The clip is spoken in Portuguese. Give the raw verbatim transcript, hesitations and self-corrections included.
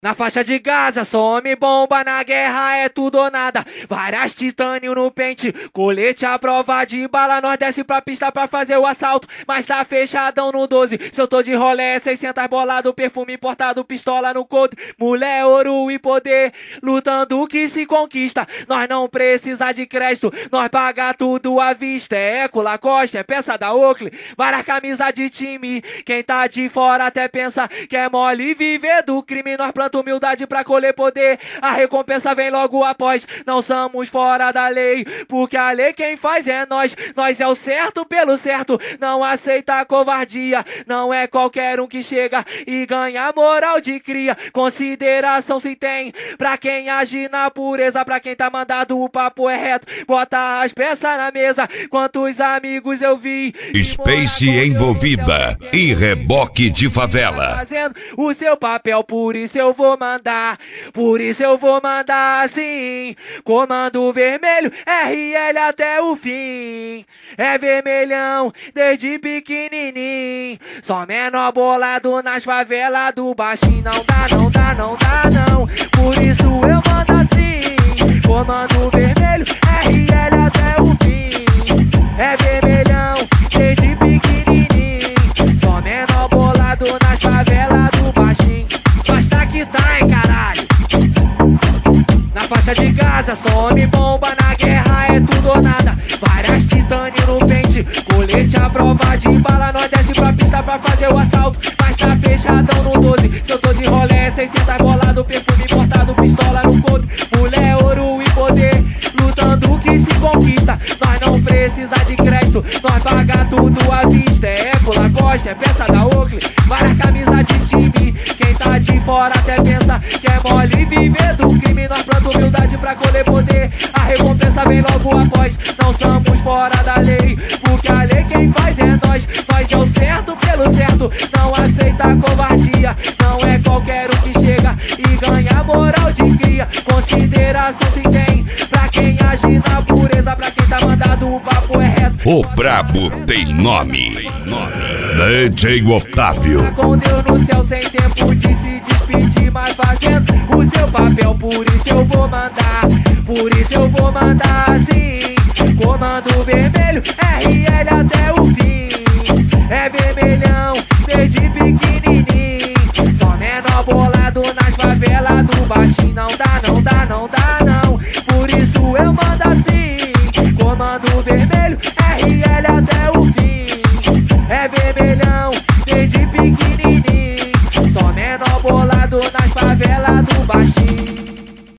Na faixa de Gaza, só homem bomba, na guerra é tudo ou nada. Várias titânio no pente, colete à prova de bala. Nós desce pra pista pra fazer o assalto, mas tá fechadão no doze. Se eu tô de rolé, seiscentas bolado, perfume importado, pistola no couro. Mulher, ouro e poder, lutando que se conquista. Nós não precisa de crédito, nós paga tudo à vista. É Eco, Lacoste, é peça da Oakley, várias camisas de time. Quem tá de fora até pensa que é mole viver do crime. Nós plantamos humildade pra colher poder, a recompensa vem logo após. Não somos fora da lei, porque a lei quem faz é nós. Nós é o certo pelo certo, não aceita covardia. Não é qualquer um que chega e ganha moral de cria. Consideração se tem pra quem age na pureza, pra quem tá mandado o papo é reto. Bota as peças na mesa, quantos amigos eu vi. Space envolvida e reboque de favela. Fazendo o seu papel, por isso eu vou mandar, por isso eu vou mandar assim. Comando vermelho, R L até o fim. É vermelhão desde pequenininho, só menor bolado nas favelas do baixinho. Não dá, não dá, não dá não, por isso eu mando assim. Comando vermelho, R L até o fim. É vermelhão desde pequenininho, só menor bolado nas favelas do baixinho. Mas tá que tá, hein, caralho. Na faixa de Gaza, só homem bomba, na guerra é tudo ou nada. Várias titânio no pente, colete à prova de bala. Nós desce pra pista pra fazer o assalto, mas tá fechadão no doze. Se eu tô de rolé, seiscentas bolado, perfume importado, pistola no couro. Mulher, ouro e poder, lutando que se conquista. Nós não precisa de crédito, nós paga tudo à vista. É Eco, Lacoste, é peça da Oakley, várias camisas de time. Quem tá de fora até pensa que é mole viver do crime. Nós plantamos humildade pra colher poder, a recompensa vem logo após. Não somos fora da lei, porque a lei quem faz é nós. Nós é o certo pelo certo, não aceita covardia. Não é qualquer um que chega e ganha moral de cria. Consideração se tem pra quem age na pureza, pra quem tá mandado o papo é reto. O brabo tem nome, D J Otávio. Tá com Deus no céu sem tempo de se despedir, mas fazendo o seu papel, por isso eu vou mandar, por isso eu vou mandar assim. Comando vermelho, R L até o fim. É vermelhão desde pequenininho, só menor bolado nas favelas do baixinho. Não dá, não dá, não dá não, por isso eu mando assim. Comando vermelho, R L até o fim. É vermelhão desde pequenininho, só menor bolado nas favelas do baixinho.